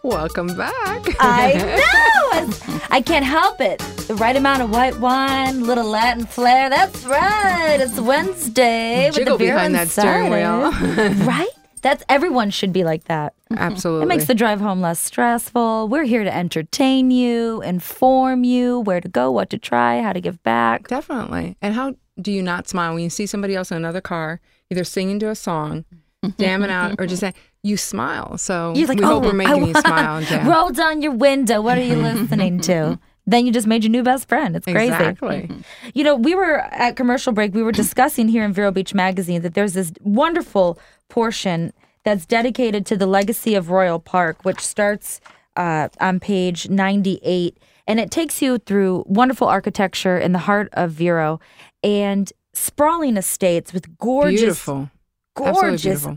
Welcome back. I know. I can't help it. The right amount of white wine, little Latin flair. That's right. It's Wednesday with Jiggle the beer behind that steering wheel. Right? Everyone should be like that. Absolutely. It makes the drive home less stressful. We're here to entertain you, inform you where to go, what to try, how to give back. Definitely. And how do you not smile when you see somebody else in another car, either singing to a song, jamming out, or just saying, you smile. So You're like, we hope we're making you smile and jam. Roll down your window. What are you listening to? Then you just made your new best friend. It's crazy. Exactly. You know, we were at commercial break. We were discussing here in Vero Beach Magazine that there's this wonderful portion that's dedicated to the legacy of Royal Park, which starts on page 98. And it takes you through wonderful architecture in the heart of Vero and sprawling estates with gorgeous Absolutely beautiful.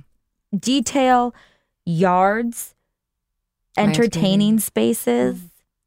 detail, yards, entertaining spaces.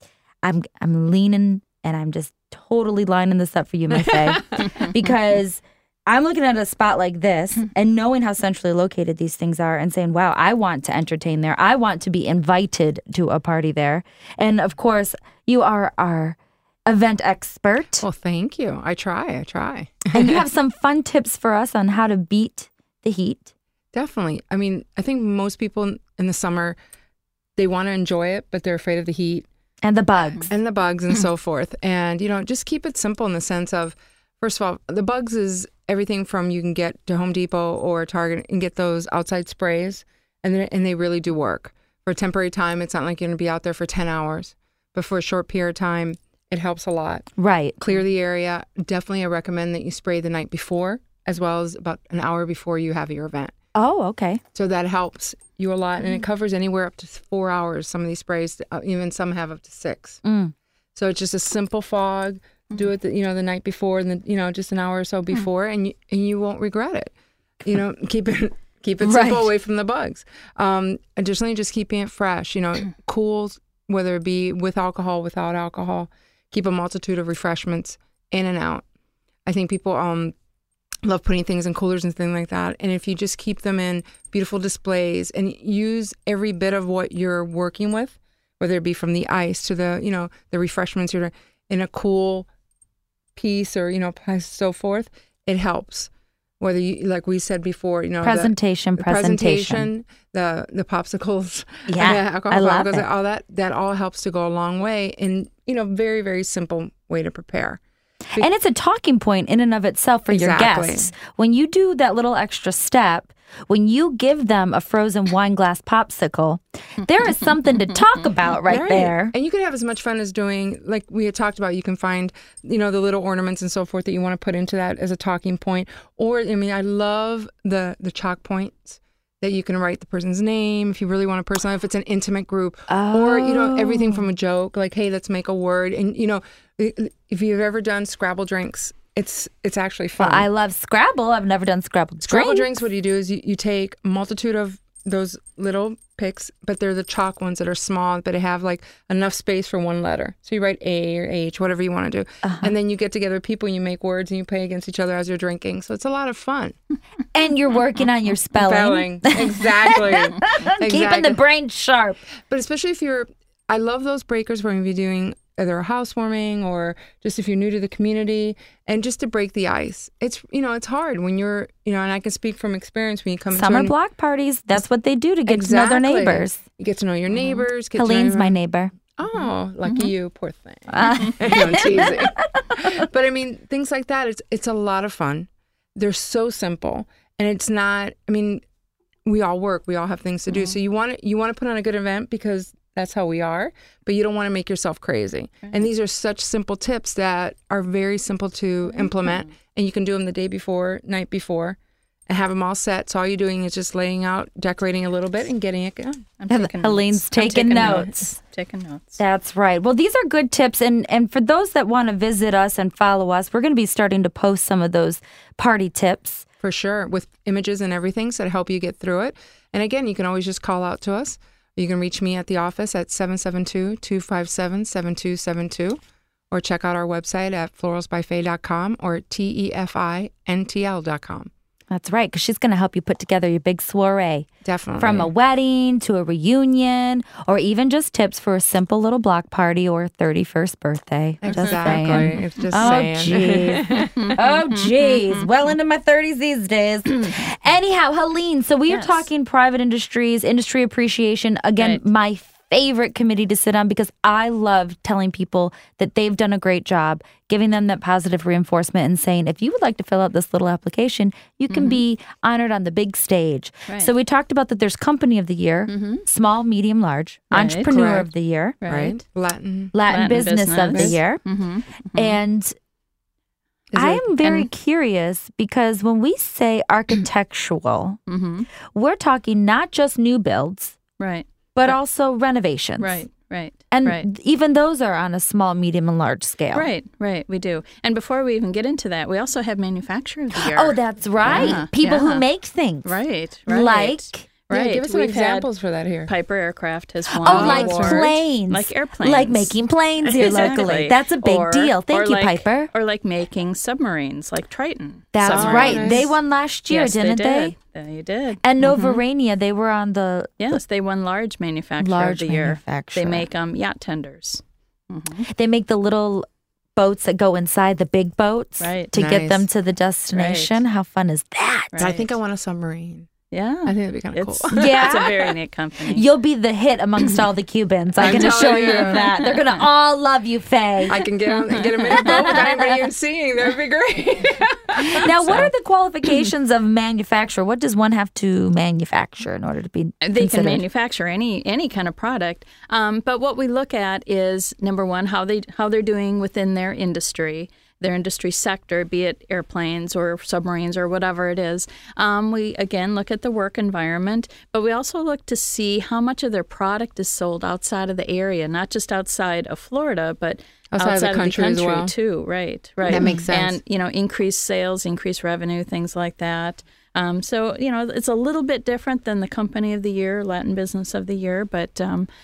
I'm leaning and I'm just totally lining this up for you, my Faye, because I'm looking at a spot like this and knowing how centrally located these things are and saying, wow, I want to entertain there. I want to be invited to a party there. And of course, you are our event expert. Well, thank you. I try. And you have some fun tips for us on how to beat the heat. Definitely. I mean, I think most people in the summer, they want to enjoy it, but they're afraid of the heat. And the bugs. And so forth. And, just keep it simple in the sense of, first of all, the bugs is everything from you can get to Home Depot or Target and get those outside sprays, and they really do work. For a temporary time, it's not like you're going to be out there for 10 hours. But for a short period of time, it helps a lot. Right. Clear the area. Definitely I recommend that you spray the night before, as well as about an hour before you have your event. Oh, okay. So that helps you a lot, and it covers anywhere up to 4 hours. Some of these sprays, even some have up to 6. So it's just a simple fog. Do it, the night before, and then just an hour or so before, and you won't regret it. Keep it simple Right. away from the bugs. Additionally, just keeping it fresh. Cools, whether it be with alcohol, without alcohol. Keep a multitude of refreshments in and out. I think people love putting things in coolers and things like that. And if you just keep them in beautiful displays and use every bit of what you're working with, whether it be from the ice to the, the refreshments you're in a cool piece or, so forth, it helps. Whether you, like we said before, presentation, the popsicles, Yeah, alcohol, I love it. all that all helps to go a long way in, very, very simple way to prepare. And it's a talking point in and of itself for your Exactly. guests. When you do that little extra step, when you give them a frozen wine glass popsicle, there is something to talk about right there. And you can have as much fun as doing, like we had talked about, you can find, the little ornaments and so forth that you want to put into that as a talking point. Or, I love the chalk points that you can write the person's name if you really want to personalize, if it's an intimate group. Or, everything from a joke, like, hey, let's make a word. And, if you've ever done Scrabble drinks, it's actually fun. Well, I love Scrabble. I've never done Scrabble drinks. What you do is you take a multitude of those little picks, but they're the chalk ones that are small, but they have like enough space for one letter. So you write A or H, whatever you want to do. And then you get together with people and you make words and you play against each other as you're drinking. So it's a lot of fun. And you're working on your spelling. Exactly. Keeping the brain sharp. But especially I love those breakers where you're doing either a housewarming or just if you're new to the community, and just to break the ice. It's, it's hard when you're, and I can speak from experience when you come Summer block parties, that's what they do to get to know their neighbors. You get to know your neighbors. Helene's my neighbor. Oh, lucky you, poor thing. I'm teasing. But things like that, it's a lot of fun. They're so simple. And it's not, we all work, we all have things to do. So you want to put on a good event because that's how we are, but you don't want to make yourself crazy. And these are such simple tips that are very simple to implement, and you can do them the day before, night before, and have them all set. So all you're doing is just laying out, decorating a little bit, and getting it going. Helene's taking notes. Taking notes. That's right. Well, these are good tips, and for those that want to visit us and follow us, we're going to be starting to post some of those party tips. For sure, with images and everything, so to help you get through it. And again, you can always just call out to us. You can reach me at the office at 772-257-7272, or check out our website at floralsbyfaye.com or TEFINTL.com. That's right, because she's going to help you put together your big soiree. Definitely. From a wedding to a reunion, or even just tips for a simple little block party or 31st birthday. Exactly. It's just saying. Oh, geez. Well into my 30s these days. Anyhow, Helene, so we are talking private industries, industry appreciation. Again, my favorite committee to sit on, because I love telling people that they've done a great job, giving them that positive reinforcement and saying, if you would like to fill out this little application, you can be honored on the big stage. Right. So we talked about that there's Company of the Year, Small, Medium, Large, Entrepreneur of the Year, Latin Business of the Year. And I'm very curious, because when we say architectural, we're talking not just new builds. But also renovations. Right. And even those are on a small, medium, and large scale. Right. We do. And before we even get into that, we also have Manufacturer of the Year. Oh, that's right. Yeah, people who make things. Right. Like... Right. Give us some examples for that here. Piper Aircraft has won like award. Planes. Like airplanes. Like making planes here locally. That's a big deal. Thank you, Piper. Or like making submarines, like Triton. That's right. They won last year, didn't they? They did. And Novarania, they were on the... Yes, they won Large Manufacturer of the Year. They make yacht tenders. They make the little boats that go inside the big boats to get them to the destination. How fun is that? I think I want a submarine. Yeah. I think that'd be kind of cool. Yeah. It's a very neat company. You'll be the hit amongst all the Cubans. I can assure you of that. They're going to all love you, Faye. I can get them in a boat without anybody even seeing. That would be great. Now, what are the qualifications of manufacturer? What does one have to manufacture in order to be considered? They can manufacture any kind of product. But what we look at is, number one, how they're doing within their industry sector, be it airplanes or submarines or whatever it is. We, again, look at the work environment, but we also look to see how much of their product is sold outside of the area, not just outside of Florida, but outside of the country as well. Too. Right. That makes sense. And, increased sales, increased revenue, things like that. So, it's a little bit different than the Company of the Year, Latin Business of the Year. But,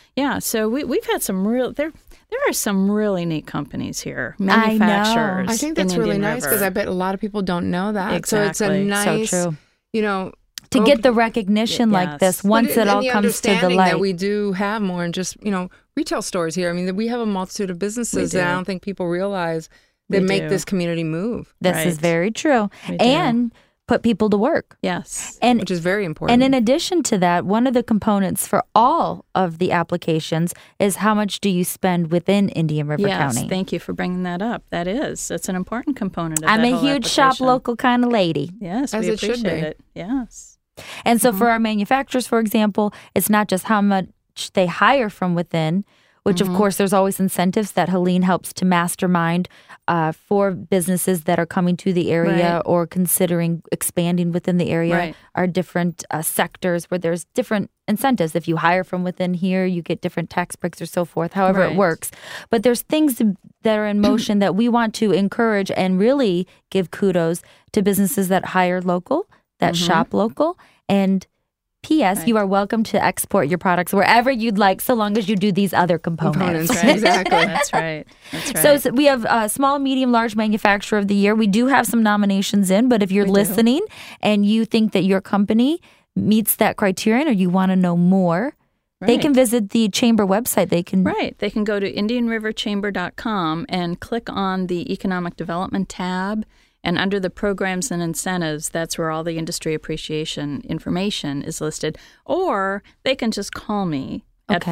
so we've had some there are some really neat companies here, manufacturers. I think that's really nice, because I bet a lot of people don't know that. Exactly. So it's a nice, so true. To get the recognition like this, once it all comes to the light. That we do have more than just, retail stores here. I mean, we have a multitude of businesses that I don't think people realize that make this community move. This is very true. And put people to work. Yes. Which is very important. And in addition to that, one of the components for all of the applications is how much do you spend within Indian River County. Yes, thank you for bringing that up. That's an important component of that I'm a huge shop local kind of lady. Yes, as we it should be. appreciate it. Yes. And so for our manufacturers, for example, it's not just how much they hire from within, which of course there's always incentives that Helene helps to mastermind for businesses that are coming to the area or considering expanding within the area. Are different sectors where there's different incentives. If you hire from within here, you get different tax breaks or so forth, however it works. But there's things that are in motion that we want to encourage and really give kudos to businesses that hire local, that shop local, and P.S. You are welcome to export your products wherever you'd like, so long as you do these other components. Right. Exactly. That's right. So we have Small, Medium, Large Manufacturer of the Year. We do have some nominations in, but if you're listening and you think that your company meets that criterion or you want to know more, they can visit the chamber website. They can go to IndianRiverChamber.com and click on the Economic Development tab. And under the programs and incentives, that's where all the industry appreciation information is listed. Or they can just call me at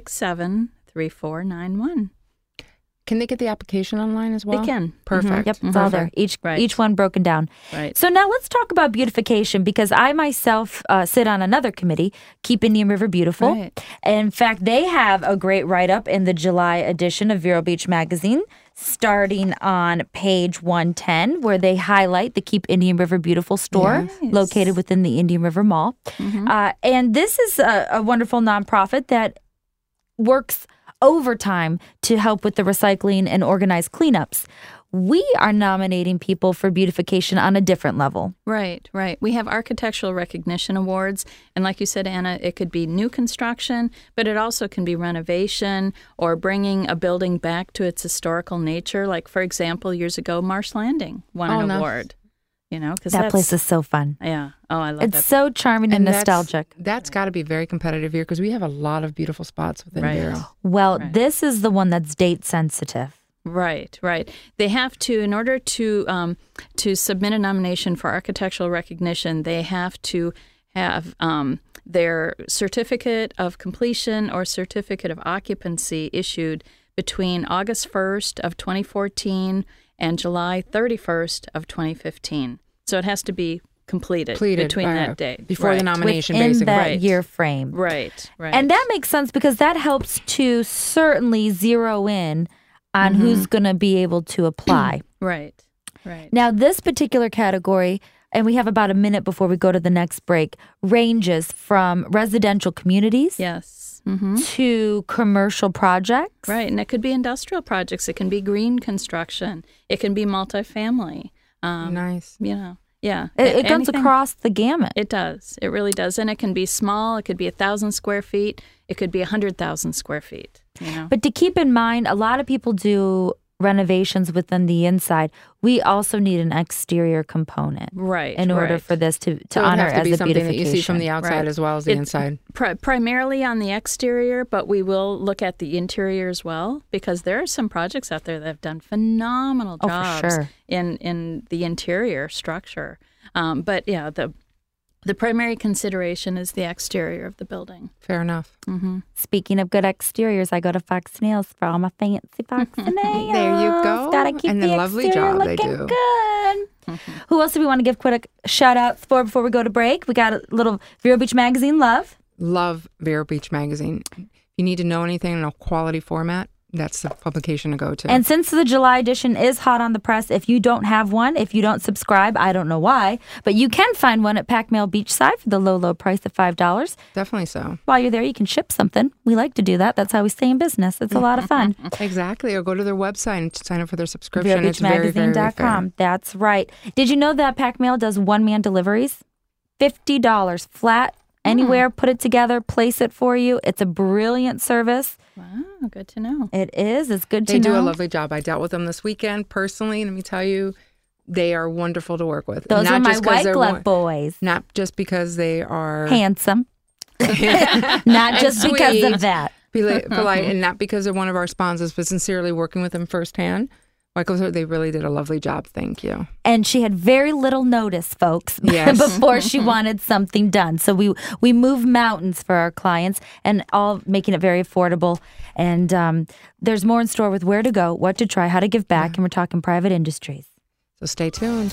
567-3491. Can they get the application online as well? They can. Perfect. Yep, it's all there. Each one broken down. Right. So now let's talk about beautification, because I myself sit on another committee, Keep Indian River Beautiful. Right. In fact, they have a great write-up in the July edition of Vero Beach Magazine, starting on page 110, where they highlight the Keep Indian River Beautiful store located within the Indian River Mall. And this is a wonderful nonprofit that works overtime to help with the recycling and organized cleanups. We are nominating people for beautification on a different level. Right. We have architectural recognition awards. And like you said, Anna, it could be new construction, but it also can be renovation or bringing a building back to its historical nature. Like, for example, years ago, Marsh Landing won an award. because that place is so fun. Yeah. Oh, I love it. It's so charming and nostalgic. That's got to be very competitive here because we have a lot of beautiful spots within Vero. Well, this is the one that's date sensitive. Right. They have to, in order to submit a nomination for architectural recognition, they have to have their certificate of completion or certificate of occupancy issued between August 1st of 2014 and July 31st of 2015. So it has to be completed between that date. Before the nomination, within basically. that year frame. Right. And that makes sense because that helps to certainly zero in on who's going to be able to apply. Right. Now, this particular category, and we have about a minute before we go to the next break, ranges from residential communities. Yes. To commercial projects. Right. And it could be industrial projects. It can be green construction. It can be multifamily. Nice. Yeah. It goes across the gamut. It does. It really does. And it can be small. It could be 1,000 square feet. It could be 100,000 square feet. But to keep in mind, a lot of people do renovations within the inside. We also need an exterior component, in order for this to honor as a beautification. Something that you see from the outside as well as the inside. Primarily on the exterior, but we will look at the interior as well because there are some projects out there that have done phenomenal jobs in the interior structure. But yeah, the primary consideration is the exterior of the building. Fair enough. Speaking of good exteriors, I go to Fox Nails for all my fancy Fox Nails. There you go. Gotta keep and the lovely job they do. Good. Who else do we want to give quick shout outs for before we go to break? We got a little Vero Beach Magazine love. Love Vero Beach Magazine. If you need to know anything in a quality format, that's the publication to go to. And since the July edition is hot on the press, if you don't have one, if you don't subscribe, I don't know why, but you can find one at Pac Mail Beachside for the low price of $5. Definitely so. While you're there, you can ship something. We like to do that. That's how we stay in business. It's a lot of fun. Exactly. Or go to their website and sign up for their subscription. It's VeroBeachMagazine.com. That's right. Did you know that Pac Mail does one-man deliveries? $50 flat. Anywhere, put it together, place it for you. It's a brilliant service. Wow, good to know. It is. It's good to know. They do a lovely job. I dealt with them this weekend personally. Let me tell you, they are wonderful to work with. Those are my white glove boys. Not just because they are handsome. Not just because of that. Polite, and not because they're one of our sponsors, but sincerely working with them firsthand. Michael, they really did a lovely job. Thank you. And she had very little notice, folks, before she wanted something done. So we move mountains for our clients and all making it very affordable. And there's more in store with where to go, what to try, how to give back. And we're talking private industries. So stay tuned.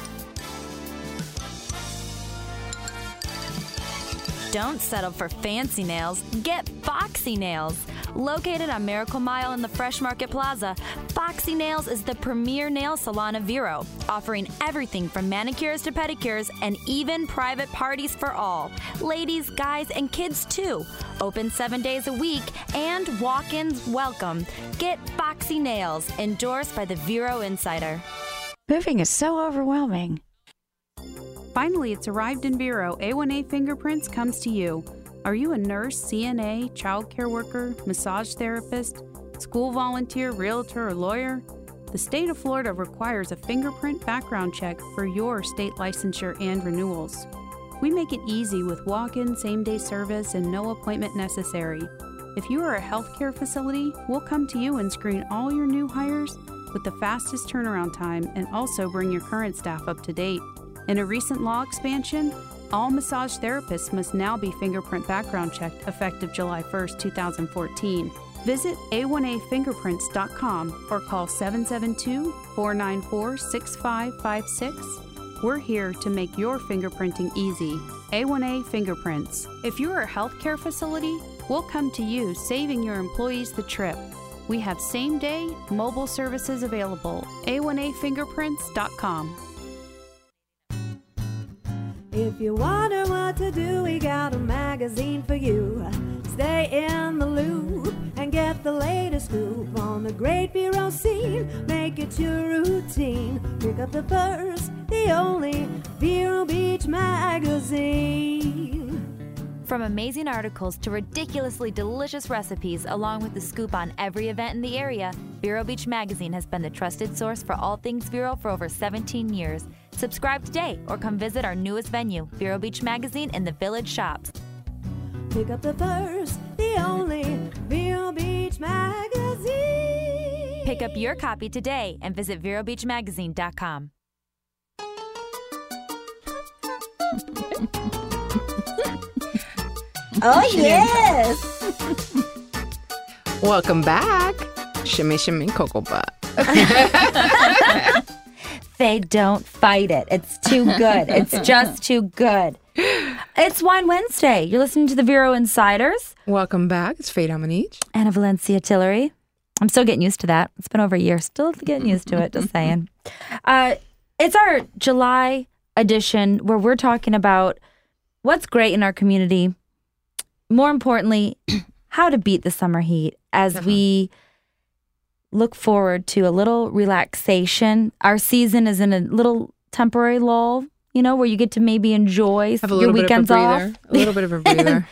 Don't settle for fancy nails. Get Foxy Nails. Located on Miracle Mile in the Fresh Market Plaza, Foxy Nails is the premier nail salon of Vero, offering everything from manicures to pedicures and even private parties for all. Ladies, guys, and kids too. Open 7 days a week and walk-ins welcome. Get Foxy Nails, endorsed by the Vero Insider. Moving is so overwhelming. Finally, it's arrived in Vero. A1A Fingerprints comes to you. Are you a nurse, CNA, child care worker, massage therapist, school volunteer, realtor, or lawyer? The state of Florida requires a fingerprint background check for your state licensure and renewals. We make it easy with walk-in, same-day service, and no appointment necessary. If you are a healthcare facility, we'll come to you and screen all your new hires with the fastest turnaround time and also bring your current staff up to date. In a recent law expansion, all massage therapists must now be fingerprint background checked effective July 1st, 2014. Visit a1afingerprints.com or call 772-494-6556. We're here to make your fingerprinting easy. A1A Fingerprints. If you're a healthcare facility, we'll come to you, saving your employees the trip. We have same-day mobile services available. A1afingerprints.com. If you wonder what to do, we got a magazine for you. Stay in the loop and get the latest scoop on the great Vero scene. Make it your routine. Pick up the first, the only Vero Beach Magazine. From amazing articles to ridiculously delicious recipes, along with the scoop on every event in the area, Vero Beach Magazine has been the trusted source for all things Vero for over 17 years. Subscribe today or come visit our newest venue, Vero Beach Magazine in the Village Shops. Pick up the first, the only Vero Beach Magazine. Pick up your copy today and visit VeroBeachMagazine.com. Oh, yes! Welcome back. Shimmy, shimmy, cocoa butt. They don't fight it. It's too good. It's just too good. It's Wine Wednesday. You're listening to the Vero Insiders. Welcome back. It's Faye Dominique. Anna Valencia Tillery. I'm still getting used to that. It's been over a year. Still getting used to it, just saying. It's our July edition where we're talking about what's great in our community. More importantly, how to beat the summer heat as we look forward to a little relaxation. Our season is in a little temporary lull, you know, where you get to maybe enjoy your weekends off. A little bit of a breather.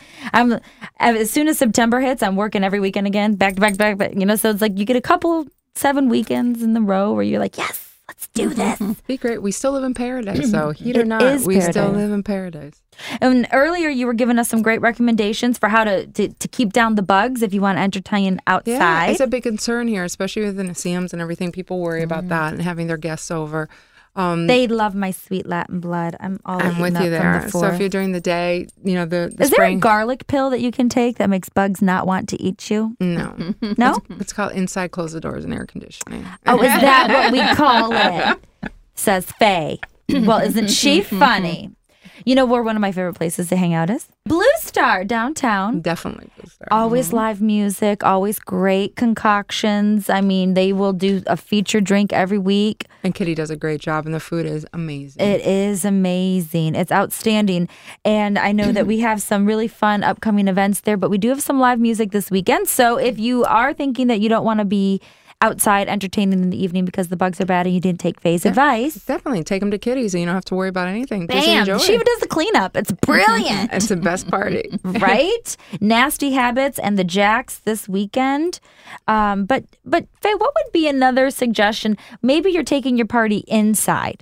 As soon as September hits, I'm working every weekend again, back to back, you know, so it's like you get a couple 7 weekends in the row where you're like, yes, let's do this. Be great. We still live in paradise, so heat or not, we still live in paradise. And earlier you were giving us some great recommendations for how to keep down the bugs if you want to entertain outside. Yeah, it's a big concern here, especially with the museums and everything. People worry about that and having their guests over. They love my sweet Latin blood. I'm with you there. So if you're during the day, you know, the Is there a garlic pill that you can take that makes bugs not want to eat you? No. No? It's called inside close the doors and air conditioning. Oh, is that what we call it? Says Faye. Well, isn't she funny? You know where one of my favorite places to hang out is? Blue Star downtown. Definitely Blue Star. Always live music, always great concoctions. I mean, they will do a feature drink every week. And Kitty does a great job, and the food is amazing. It is amazing. It's outstanding. And I know that we have some really fun upcoming events there, but we do have some live music this weekend. So if you are thinking that you don't want to be outside entertaining in the evening because the bugs are bad and you didn't take Faye's advice. Definitely. Take them to Kitty's and you don't have to worry about anything. Bam! Just enjoy. She even does the cleanup. It's brilliant. It's the best party. Right? Nasty Habits and the Jacks this weekend. But Faye, what would be another suggestion? Maybe you're taking your party inside.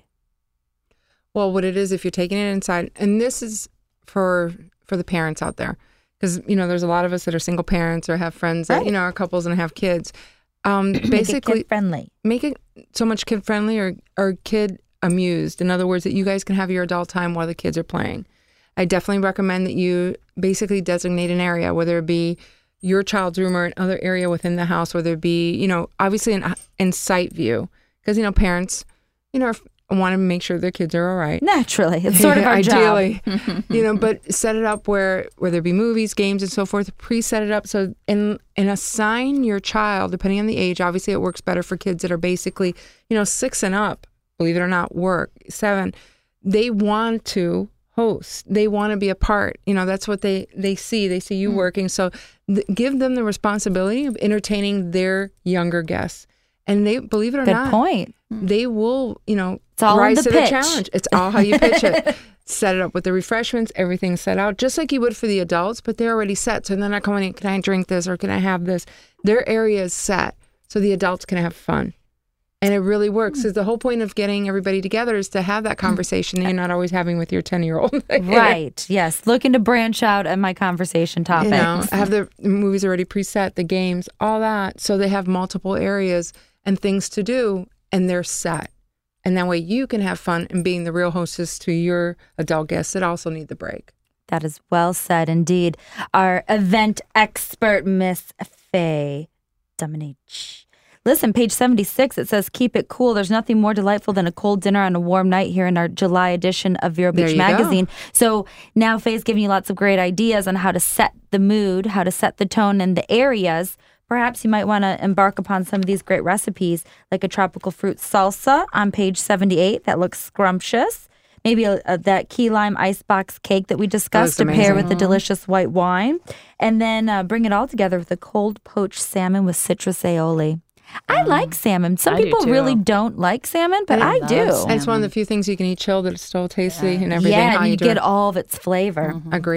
Well, what it is, if you're taking it inside, and this is for the parents out there, because, you know, there's a lot of us that are single parents or have friends that, you know, are couples and have kids. Basically, make it kid-friendly. Make it so much kid-friendly or kid-amused. In other words, that you guys can have your adult time while the kids are playing. I definitely recommend that you basically designate an area, whether it be your child's room or another area within the house, whether it be, you know, obviously in sight view. Because, you know, parents, you know, want to make sure their kids are all right. Naturally. It's sort of our ideally, job. You know, but set it up where there be movies, games, and so forth. Pre-set it up so and assign your child, depending on the age. Obviously, it works better for kids that are basically, you know, 6 and up. Believe it or not, 7. They want to host. They want to be a part. You know, that's what they see. They see you working. So give them the responsibility of entertaining their younger guests. And they, believe it or not, Good point. They will, you know, It's all rise in the to the pitch. challenge. It's all how you pitch it. Set it up with the refreshments, everything's set out, just like you would for the adults, but they're already set. So they're not coming in, can I drink this or can I have this? Their area is set so the adults can have fun. And it really works. Because the whole point of getting everybody together is to have that conversation that you're not always having with your 10-year-old. Right. Yes. Looking to branch out at my conversation topics. You know, have the movies already preset, the games, all that. So they have multiple areas and things to do, and they're set. And that way you can have fun and being the real hostess to your adult guests that also need the break. That is well said indeed. Our event expert, Miss Faye Dominique. Listen, page 76, it says, keep it cool. There's nothing more delightful than a cold dinner on a warm night here in our July edition of Vero Beach Magazine. So now Faye's giving you lots of great ideas on how to set the mood, how to set the tone in the areas. Perhaps you might want to embark upon some of these great recipes, like a tropical fruit salsa on page 78. That looks scrumptious. Maybe that key lime icebox cake that we discussed to pair with the delicious white wine. And then bring it all together with a cold poached salmon with citrus aioli. I like salmon. Some people really don't like salmon, but I do. And it's one of the few things you can eat chilled that's still tasty and everything. Yeah, how and you do get it. all of its flavor. Agreed.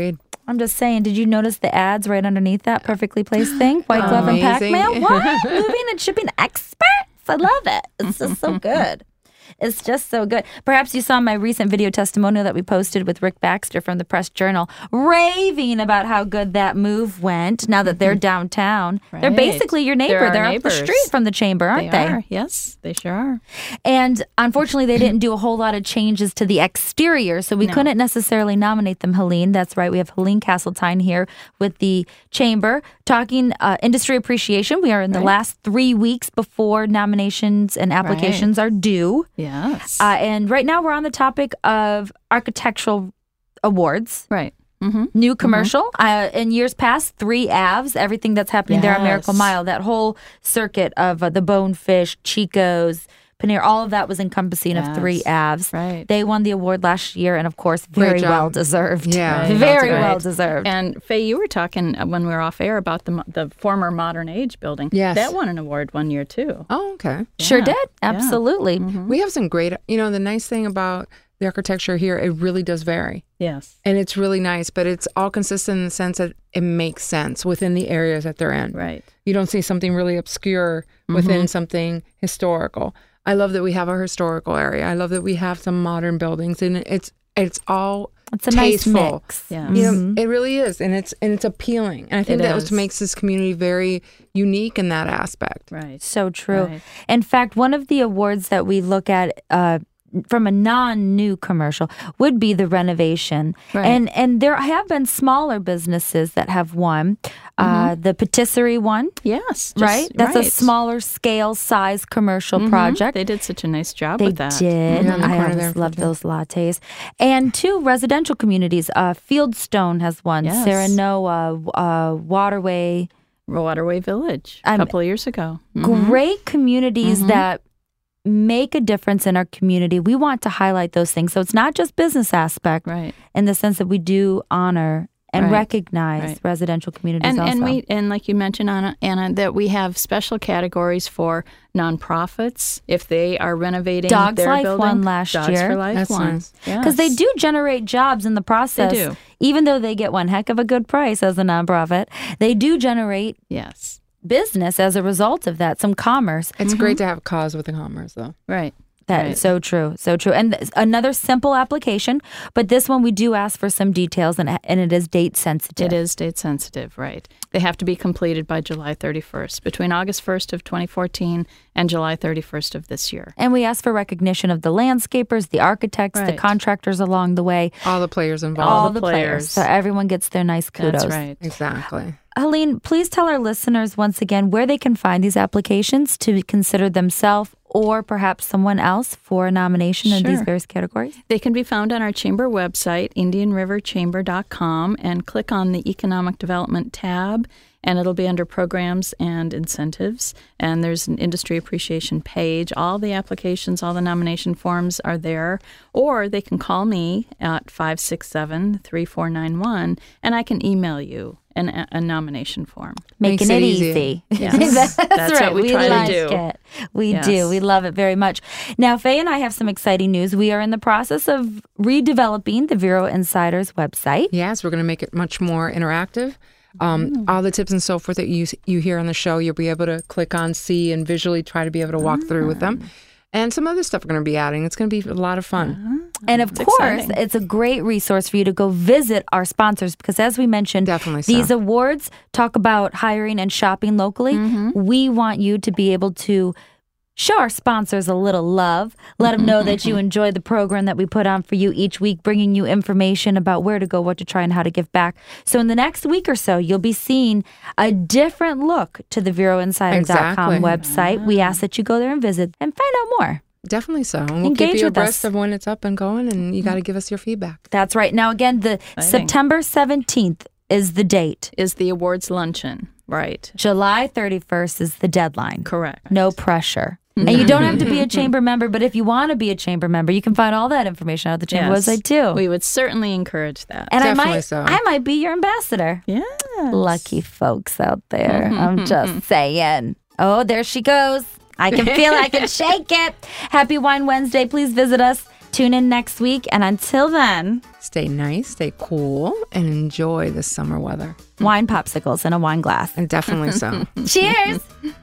I'm just saying, did you notice the ads right underneath that perfectly placed thing? White Glove and Amazing. Pac-Man? What? Moving and shipping experts? I love it. It's just so good. It's just so good. Perhaps you saw my recent video testimonial that we posted with Rick Baxter from the Press Journal, raving about how good that move went now that they're downtown. Right. They're basically your neighbor. They're our They're up the neighbors. street from the chamber, aren't they? are. Yes, they sure are. And unfortunately, they didn't do a whole lot of changes to the exterior, so we couldn't necessarily nominate them, Helene. That's right. We have Helene Castletine here with the chamber talking industry appreciation. We are in the last 3 weeks before nominations and applications are due. Yes. And right now we're on the topic of architectural awards. right. Mm-hmm. New commercial. In years past, 3 Avs, everything that's happening there on Miracle Yes. Mile, that whole circuit of the Bonefish, Chico's, Panera, all of that was encompassing of 3 Avs. Right. They won the award last year, and of course, very job. well deserved. Yeah, Right. Very Right. well deserved. And Faye, you were talking when we were off air about the former Modern Age building. Yes. That won an award one year too. Oh, okay. Sure Yeah. did. Absolutely. We have some great, the nice thing about the architecture here, it really does vary. Yes. And it's really nice, but it's all consistent in the sense that it makes sense within the areas that they're in. Right. You don't see something really obscure within something historical. I love that we have our historical area. I love that we have some modern buildings, and it's all It's a nice tasteful. mix. Yeah. It really is, and it's appealing. And I think It that is. what makes this community very unique in that aspect. Right. So true. Right. In fact, one of the awards that we look at from a non-new commercial would be the renovation. Right. And there have been smaller businesses that have won. The patisserie one, Yes. right? That's a smaller scale size commercial project. They did such a nice job They with that. did. Yeah, in the I corner there always in love Fifth. those lattes. And 2 residential communities. Fieldstone has one. Yes. Serenoa, Waterway. Waterway Village a couple of years ago. Great communities that make a difference in our community. We want to highlight those things. So it's not just business aspect Right. in the sense that we do honor and Right. recognize Right. residential communities And also. and like you mentioned, Anna, that we have special categories for nonprofits if they are renovating Dogs their Life building. won last Dogs year. for Life That's won. nice. Because they do generate jobs in the process. do. Even though they get one heck of a good price as a nonprofit, they do generate Yes. business as a result of that, some commerce. It's great to have a cause with the commerce, though. Right. That is so true, so true. And another simple application, but this one we do ask for some details, and it is date sensitive. It is date sensitive, right. They have to be completed by July 31st, between August 1st of 2014 and July 31st of this year. And we ask for recognition of the landscapers, the architects, the Right. contractors along the way, All the players involved. all All the the players. players. So everyone gets their nice kudos. That's right. Exactly. Helene, please tell our listeners once again where they can find these applications to consider themselves or perhaps someone else for a nomination in these Sure. various categories. They can be found on our chamber website, indianriverchamber.com, and click on the Economic Development tab, and it'll be under Programs and Incentives. And there's an Industry Appreciation page. All the applications, all the nomination forms are there. Or they can call me at 567-3491, and I can email you a nomination form. Making Makes it it easy. easy. Yes. That's That's right. what we try to like do. it. We Yes. do. We love it very much. Now, Faye and I have some exciting news. We are in the process of redeveloping the Vero Insiders website. Yes, we're going to make it much more interactive. All the tips and so forth that you hear on the show, you'll be able to click on, see, and visually try to be able to walk through with them. And some other stuff we're going to be adding. It's going to be a lot of fun. And of It's course, exciting. it's a great resource for you to go visit our sponsors because, as we mentioned, Definitely so. these awards talk about hiring and shopping locally. We want you to be able to show our sponsors a little love. Let them know that you enjoy the program that we put on for you each week, bringing you information about where to go, what to try, and how to give back. So in the next week or so, you'll be seeing a different look to the VeroInsider.com Exactly. website. We ask that you go there and visit and find out more. Definitely so. And we'll Engage keep you with abreast us. of when it's up and going, and you got to give us your feedback. That's right. Now, again, the September 17th is the date. Is the awards luncheon, right? July 31st is the deadline. Correct. No pressure. And you don't have to be a chamber member, but if you want to be a chamber member, you can find all that information out at the chamber Yes. website too. We would certainly encourage that. And Definitely so. I might be your ambassador. Yeah. Lucky folks out there. I'm just saying. Oh, there she goes. I can feel it. I can shake it. Happy Wine Wednesday. Please visit us Tune in next week. And until then, stay nice, stay cool, and enjoy the summer weather. Wine popsicles in a wine glass. And definitely so. Cheers.